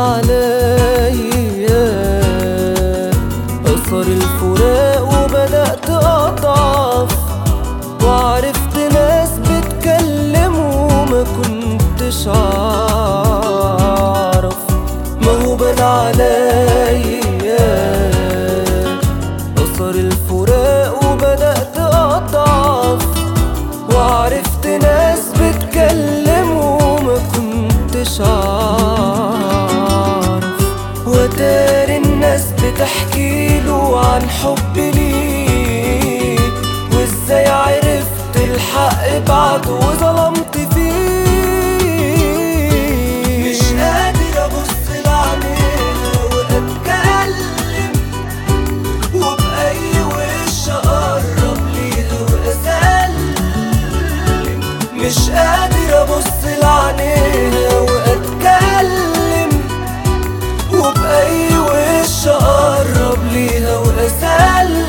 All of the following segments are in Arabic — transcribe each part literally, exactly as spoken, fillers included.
عليا أثر الفراق وبدأت أضعف، وعرفت ناس بتكلم وما كنتش أعرف. ما هو بان عليا أثر الفراق وبدأت أضعف، وعرفت ناس بتكلم وما كنتش أعرف. وتاري الناس بتحكيله عن حبي ليه، وازاي عرفت الحق بعده وظلمت فيه. مش قادر أبص لعينيها وأتكلم، وبأي وش أقرب ليها وأسلم. مش قادر أبص لعينيها وأتكلم، وبأي وش أقرب ليها وأسلم.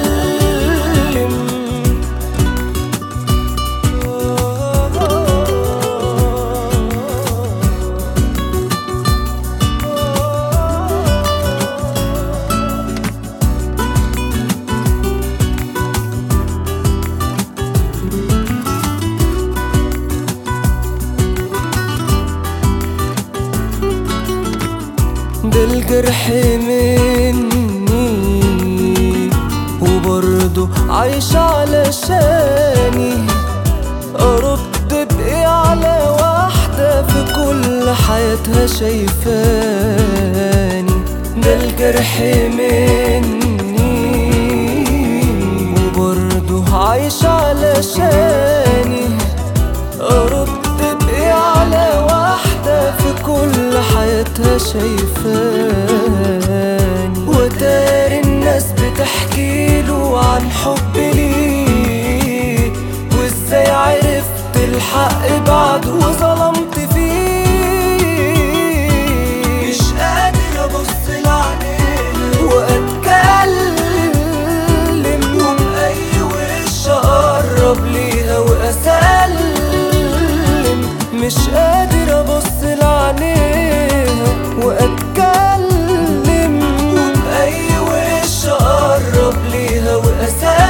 ده الجرح مني وبرضه عايش علشاني، أرد بإيه على واحدة في كل حياتها شايفاني. ده الجرح مني وبرضه عايش علشاني، أرد بإيه على واحدة في كل حياتها شايفاني. وتاري الناس بتحكيله عن حبي ليه، وازاي عرفت الحق بعده وظلمت فيه. مش قادر أبص لعينيها وأتكلم، وبأي وش أقرب ليها وأسلم. مش قادر أبص لعينيها وأتكلم، وبأي وش أقرب ليها وأسلم.